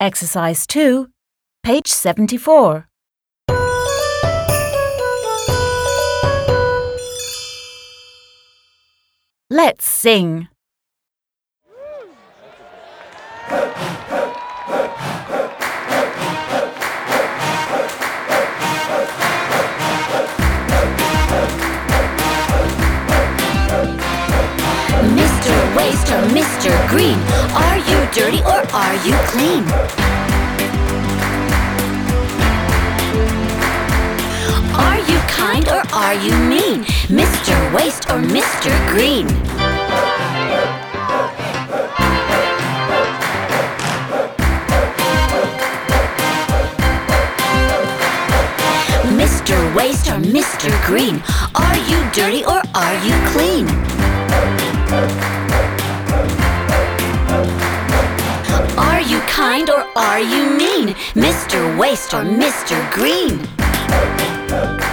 Exercise 2, page 74. Let's sing. Mr. Waste or Mr. Green, are you dirty or are you clean? Are you kind or are you mean? Mr. Waste or Mr. Green? Mr. Waste or Mr. Green, are you dirty or are you clean? Are you kind or are you mean? Mr. Waste or Mr. Green?